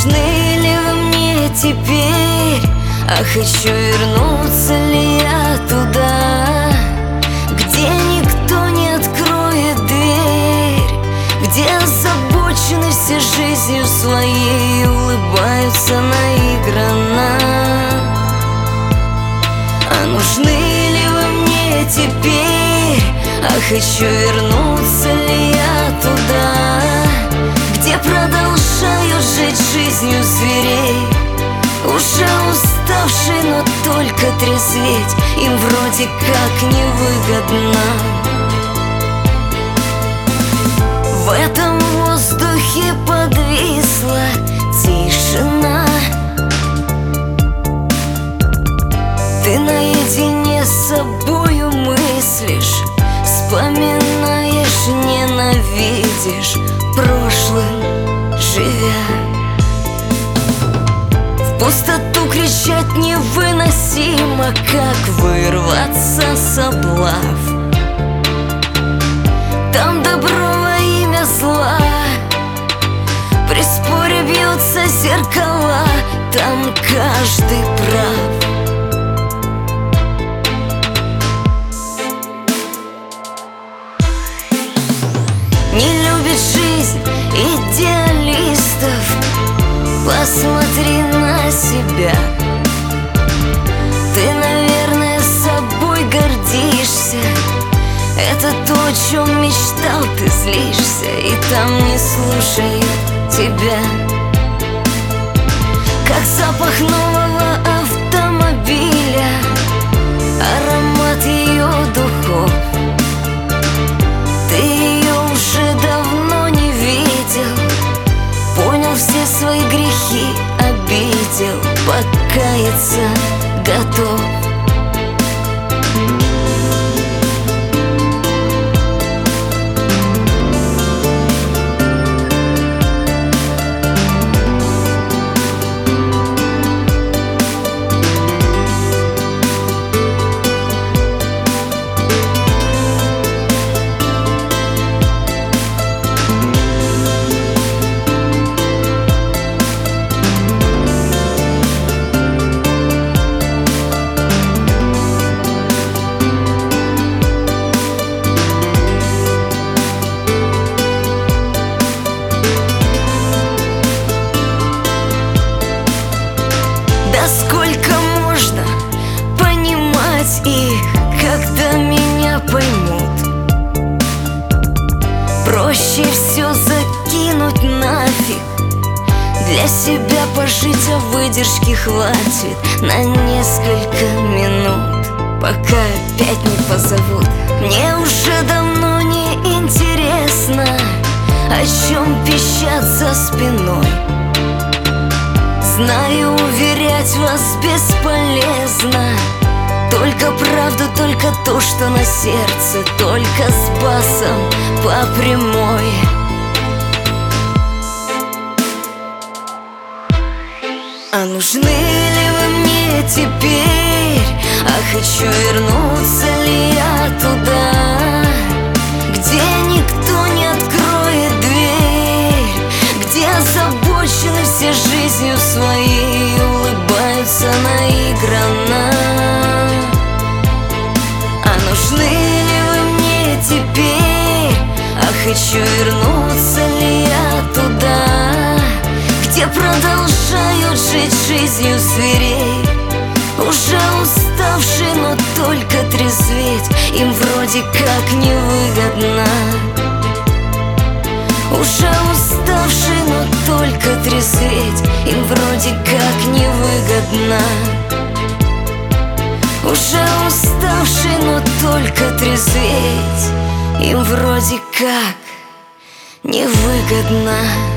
нужны ли вы мне теперь? А хочу вернуться ли я туда, где никто не откроет дверь, где озабочены все жизнью своей и улыбаются наигранно. А нужны ли вы мне теперь? А хочу вернуться ли я туда, где продолжают жить жизнью зверей, уже уставшие, но только трезветь им вроде как невыгодно. В этом воздухе подвисла тишина. Ты наедине с собою мыслишь, вспоминаешь, ненавидишь, прошлым живя. В пустоту кричать невыносимо, как вырваться с облав. Там добро во имя зла, при споре бьются зеркала, там каждый прав. Не любит жизнь идеалистов, посмотри на себя. Ты, наверное, собой гордишься, это то, о чем мечтал, ты злишься, и там не слушают тебя. Как запах нового автомобиля, аромат ее духов. Ты ее уже давно не видел, понял все свои грехи, обидел, покаяться готов. Сколько можно понимать их, когда меня поймут? Проще все закинуть нафиг, для себя пожить, а выдержки хватит на несколько минут, пока опять не позовут. Мне уже давно не интересно, о чем пищат за спиной. Знаю, уверять вас бесполезно, только правду, только то, что на сердце, только с басом по прямой. А нужны ли вы мне теперь? А хочу вернуться ли я туда, где никто не откроет дверь, где озабочены все жизнью своей и улыбаются наигранно. А нужны ли вы мне теперь? А хочу вернуться ли я туда, где продолжают жить жизнью зверей, уже уставшие, но только трезветь им вроде как невыгодно. Уже уставшие, но только трезветь им вроде как невыгодно. Уже уставшие, но только трезветь им вроде как невыгодно.